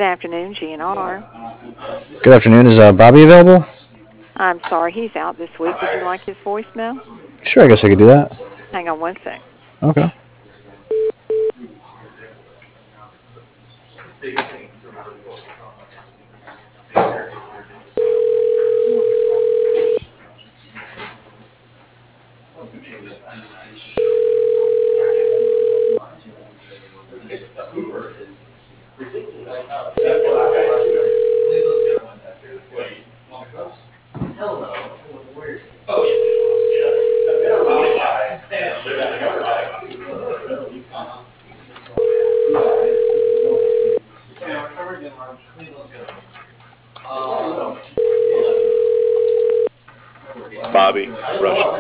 Good afternoon, GNR. Good afternoon. Is Bobby available? I'm sorry, he's out this week. Would you like his voicemail? Sure, I guess I could do that. Hang on one sec. Okay. Bobby Russian.